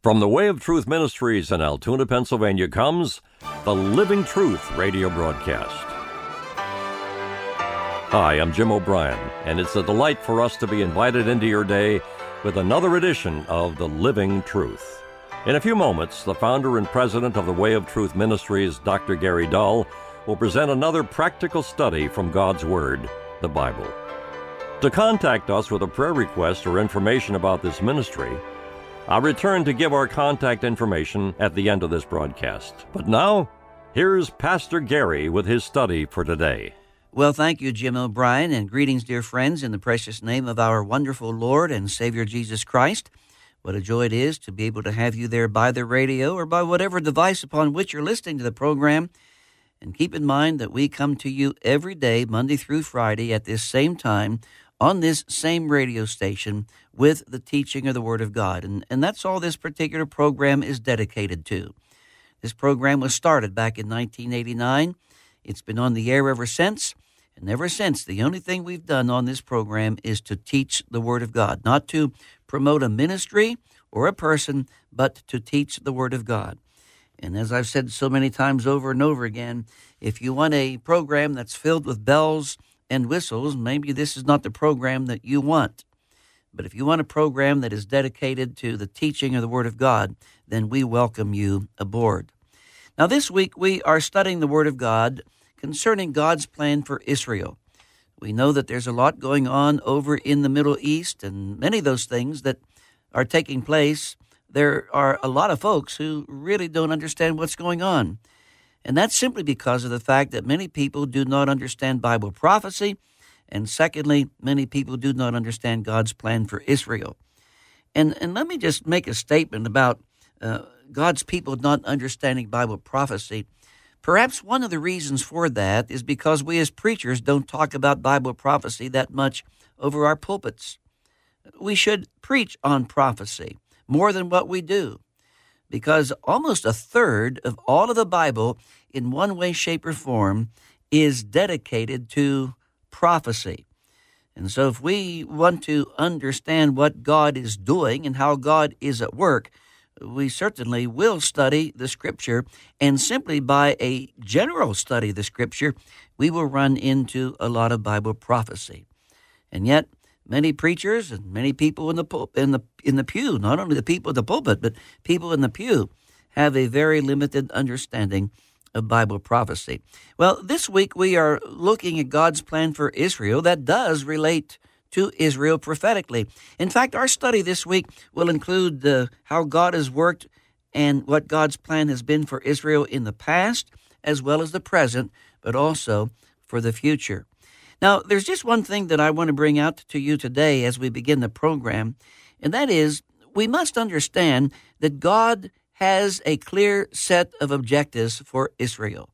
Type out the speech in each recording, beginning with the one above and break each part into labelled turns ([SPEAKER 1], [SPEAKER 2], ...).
[SPEAKER 1] From the Way of Truth Ministries in Altoona, Pennsylvania comes the Living Truth radio broadcast. Hi, I'm Jim O'Brien, and it's a delight for us to be invited into your day with another edition of the Living Truth. In a few moments, the founder and president of the Way of Truth Ministries, Dr. Gary Dull, will present another practical study from God's Word, the Bible. To contact us with a prayer request or information about this ministry, I'll return to give our contact information at the end of this broadcast. But now, here's Pastor Gary with his study for today.
[SPEAKER 2] Well, thank you, Jim O'Brien, and greetings, dear friends, in the precious name of our wonderful Lord and Savior Jesus Christ. What a joy it is to be able to have you there by the radio or by whatever device upon which you're listening to the program. And keep in mind that we come to you every day, Monday through Friday, at this same time, on this same radio station with the teaching of the Word of God. And that's all this particular program is dedicated to. This program was started back in 1989. It's been on the air ever since. And ever since, the only thing we've done on this program is to teach the Word of God, not to promote a ministry or a person, but to teach the Word of God. And as I've said so many times over and over again, if you want a program that's filled with bells and whistles, maybe this is not the program that you want. But if you want a program that is dedicated to the teaching of the Word of God, then we welcome you aboard. Now, this week we are studying the Word of God concerning God's plan for Israel. We know that there's a lot going on over in the Middle East, and many of those things that are taking place, there are a lot of folks who really don't understand what's going on. And that's simply because of the fact that many people do not understand Bible prophecy, and secondly, many people do not understand God's plan for Israel. And let me just make a statement about God's people not understanding Bible prophecy. Perhaps one of the reasons for that is because we as preachers don't talk about Bible prophecy that much over our pulpits. We should preach on prophecy more than what we do, because almost a third of all of the Bible, in one way, shape, or form, is dedicated to prophecy. And so if we want to understand what God is doing and how God is at work, we certainly will study the Scripture, and simply by a general study of the Scripture, we will run into a lot of Bible prophecy. And yet, many preachers and many people in the pew, not only the people in the pulpit, but people in the pew, have a very limited understanding of Bible prophecy. Well, this week we are looking at God's plan for Israel that does relate to Israel prophetically. In fact, our study this week will include how God has worked and what God's plan has been for Israel in the past, as well as the present, but also for the future. Now, there's just one thing that I want to bring out to you today as we begin the program, and that is we must understand that God has a clear set of objectives for Israel.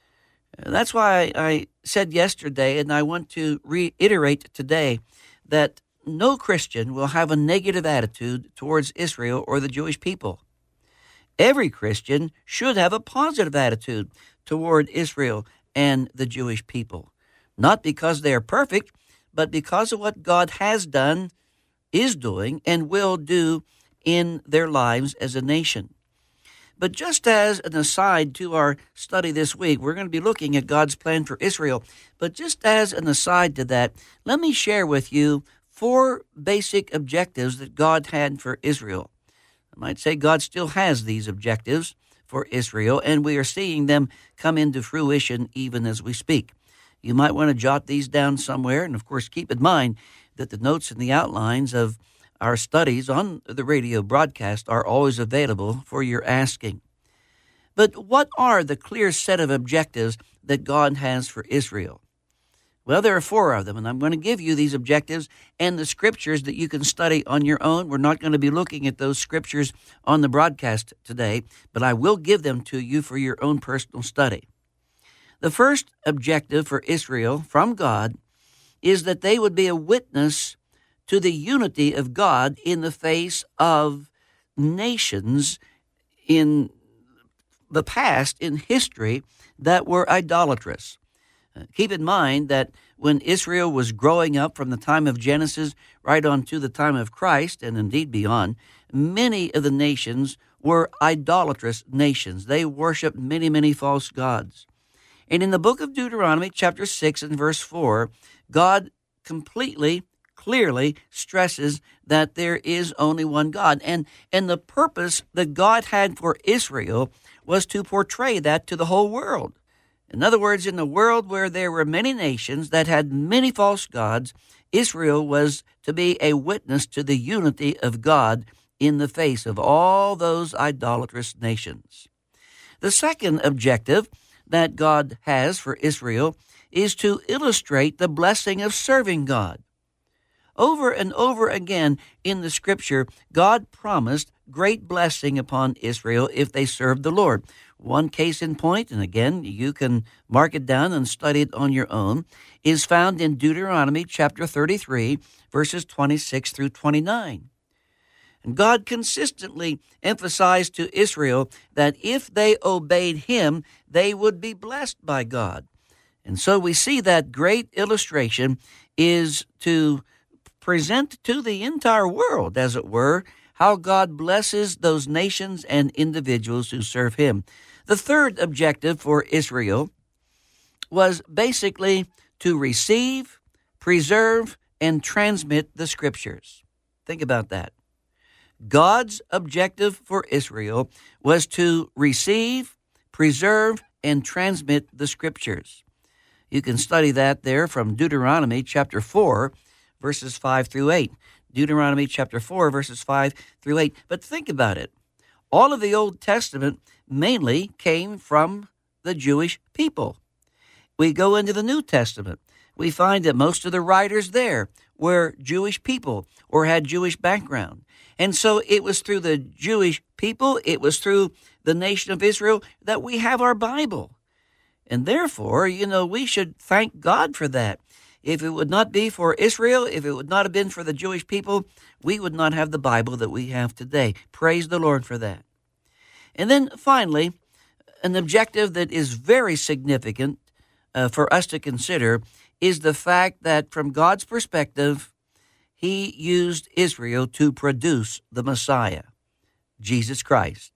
[SPEAKER 2] That's why I said yesterday, and I want to reiterate today, that no Christian will have a negative attitude towards Israel or the Jewish people. Every Christian should have a positive attitude toward Israel and the Jewish people. Not because they are perfect, but because of what God has done, is doing, and will do in their lives as a nation. But just as an aside to our study this week, we're going to be looking at God's plan for Israel. But just as an aside to that, let me share with you 4 basic objectives that God had for Israel. I might say God still has these objectives for Israel, and we are seeing them come into fruition even as we speak. You might want to jot these down somewhere, and of course keep in mind that the notes and the outlines of our studies on the radio broadcast are always available for your asking. But what are the clear set of objectives that God has for Israel? Well, there are 4 of them, and I'm going to give you these objectives and the scriptures that you can study on your own. We're not going to be looking at those scriptures on the broadcast today, but I will give them to you for your own personal study. The first objective for Israel from God is that they would be a witness to the unity of God in the face of nations in the past, in history, that were idolatrous. Keep in mind that when Israel was growing up from the time of Genesis right on to the time of Christ, and indeed beyond, many of the nations were idolatrous nations. They worshiped many, many false gods. And in the book of Deuteronomy, chapter 6 and verse 4, God completely, clearly stresses that there is only one God. And the purpose that God had for Israel was to portray that to the whole world. In other words, in the world where there were many nations that had many false gods, Israel was to be a witness to the unity of God in the face of all those idolatrous nations. The second objective that God has for Israel is to illustrate the blessing of serving God. Over and over again in the Scripture, God promised great blessing upon Israel if they served the Lord. One case in point, and again, you can mark it down and study it on your own, is found in Deuteronomy chapter 33, verses 26 through 29. And God consistently emphasized to Israel that if they obeyed Him, they would be blessed by God. And so we see that great illustration is to present to the entire world, as it were, how God blesses those nations and individuals who serve Him. The third objective for Israel was basically to receive, preserve, and transmit the Scriptures. Think about that. God's objective for Israel was to receive, preserve, and transmit the Scriptures. You can study that there from Deuteronomy chapter 4, verses 5 through 8. Deuteronomy chapter 4, verses 5 through 8. But think about it. All of the Old Testament mainly came from the Jewish people. We go into the New Testament. We find that most of the writers there were Jewish people or had Jewish background. And so it was through the Jewish people, it was through the nation of Israel that we have our Bible. And therefore, we should thank God for that. If it would not be for Israel, if it would not have been for the Jewish people, we would not have the Bible that we have today. Praise the Lord for that. And then finally, an objective that is very significant for us to consider is the fact that from God's perspective, He used Israel to produce the Messiah, Jesus Christ.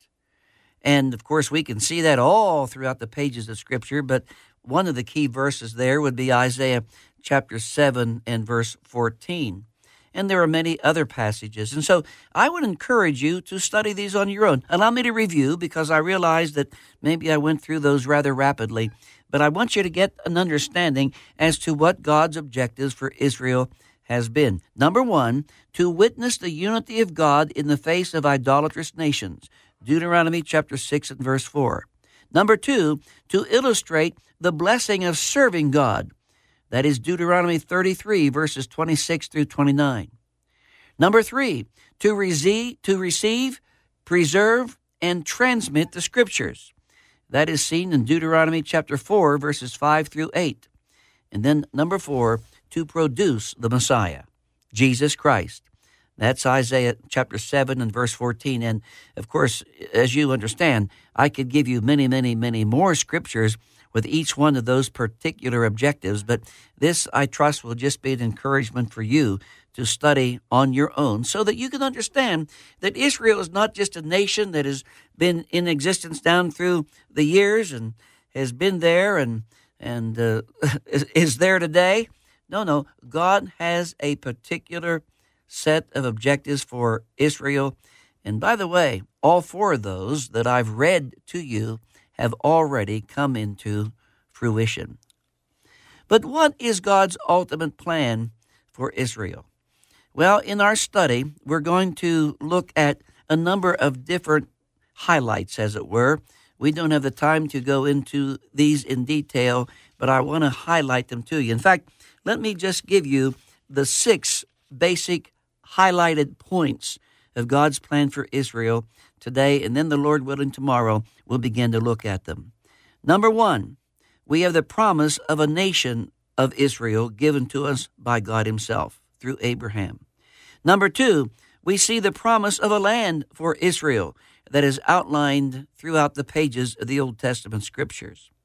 [SPEAKER 2] And of course, we can see that all throughout the pages of Scripture, but one of the key verses there would be Isaiah chapter 7 and verse 14. And there are many other passages. And so I would encourage you to study these on your own. Allow me to review, because I realize that maybe I went through those rather rapidly, but I want you to get an understanding as to what God's objectives for Israel has been. Number one, to witness the unity of God in the face of idolatrous nations. Deuteronomy chapter 6 and verse 4. Number two, to illustrate the blessing of serving God. That is Deuteronomy 33, verses 26 through 29. Number three, to receive, preserve, and transmit the Scriptures. That is seen in Deuteronomy chapter 4, verses 5 through 8. And then number four, to produce the Messiah, Jesus Christ. That's Isaiah chapter 7 and verse 14. And, of course, as you understand, I could give you many, many, many more scriptures with each one of those particular objectives, but this, I trust, will just be an encouragement for you to study on your own so that you can understand that Israel is not just a nation that has been in existence down through the years and has been there and is there today. No, God has a particular set of objectives for Israel. And by the way, all four of those that I've read to you have already come into fruition. But what is God's ultimate plan for Israel? Well, in our study, we're going to look at a number of different highlights, as it were. We don't have the time to go into these in detail, but I want to highlight them to you. In fact, let me just give you the 6 basic highlighted points of God's plan for Israel today, and then the Lord willing tomorrow we'll begin to look at them. Number 1, we have the promise of a nation of Israel given to us by God Himself through Abraham. Number 2, we see the promise of a land for Israel that is outlined throughout the pages of the Old Testament Scriptures.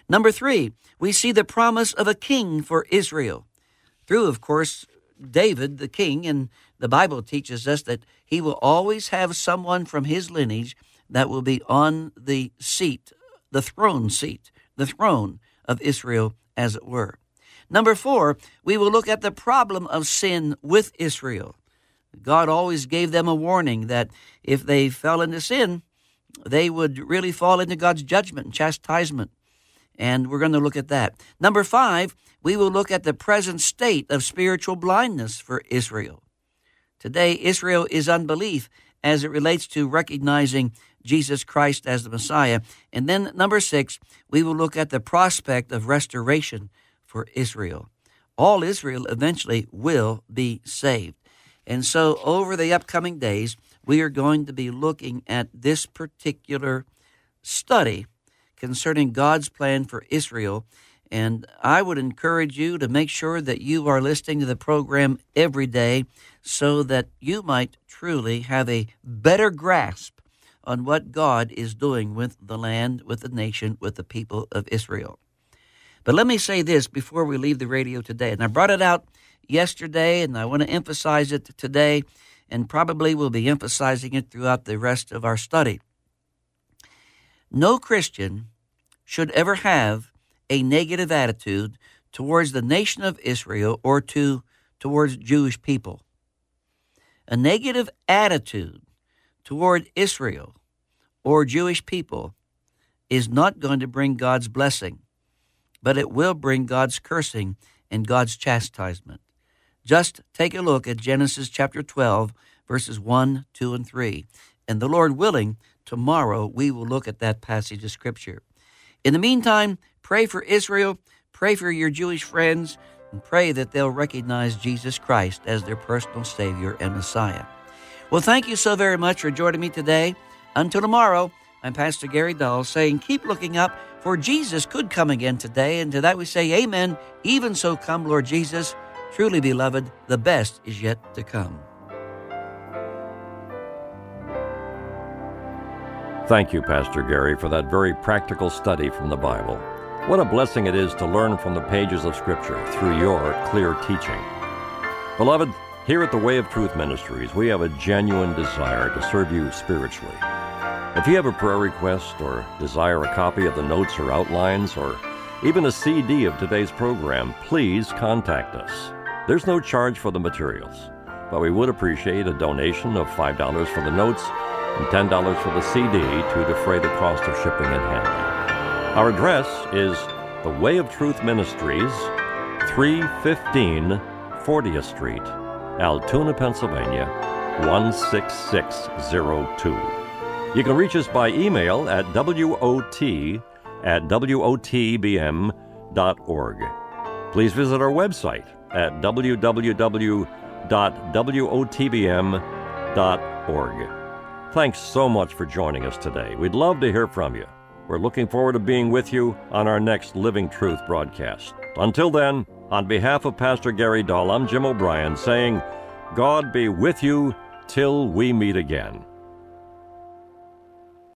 [SPEAKER 2] Number 3, we see the promise of a king for Israel. Through, of course, David, the king, and the Bible teaches us that he will always have someone from his lineage that will be on the seat, the throne of Israel, as it were. Number 4, we will look at the problem of sin with Israel. God always gave them a warning that if they fell into sin, they would really fall into God's judgment and chastisement. And we're going to look at that. Number 5, we will look at the present state of spiritual blindness for Israel. Today, Israel is unbelief as it relates to recognizing Jesus Christ as the Messiah. And then number 6, we will look at the prospect of restoration for Israel. All Israel eventually will be saved. And so over the upcoming days, we are going to be looking at this particular study concerning God's plan for Israel. And I would encourage you to make sure that you are listening to the program every day so that you might truly have a better grasp on what God is doing with the land, with the nation, with the people of Israel. But let me say this before we leave the radio today. And I brought it out yesterday, and I want to emphasize it today, and probably will be emphasizing it throughout the rest of our study. No Christian should ever have a negative attitude towards the nation of Israel or towards Jewish people. A negative attitude toward Israel or Jewish people is not going to bring God's blessing, but it will bring God's cursing and God's chastisement. Just take a look at Genesis chapter 12, verses 1, 2, and 3. And the Lord willing, tomorrow we will look at that passage of Scripture. In the meantime, pray for Israel, pray for your Jewish friends, and pray that they'll recognize Jesus Christ as their personal Savior and Messiah. Well, thank you so very much for joining me today. Until tomorrow, I'm Pastor Gary Dahl saying, keep looking up, for Jesus could come again today. And to that we say, amen. Even so come, Lord Jesus. Truly, beloved, the best is yet to come.
[SPEAKER 1] Thank you, Pastor Gary, for that very practical study from the Bible. What a blessing it is to learn from the pages of Scripture through your clear teaching. Beloved, here at the Way of Truth Ministries, we have a genuine desire to serve you spiritually. If you have a prayer request or desire a copy of the notes or outlines or even a CD of today's program, please contact us. There's no charge for the materials, but we would appreciate a donation of $5 for the notes and $10 for the CD to defray the cost of shipping and handling. Our address is The Way of Truth Ministries, 315 40th Street, Altoona, Pennsylvania, 16602. You can reach us by email at wot@wotbm.org. Please visit our website at www.wotbm.org. Thanks so much for joining us today. We'd love to hear from you. We're looking forward to being with you on our next Living Truth broadcast. Until then, on behalf of Pastor Gary Dahl, I'm Jim O'Brien saying, God be with you till we meet again.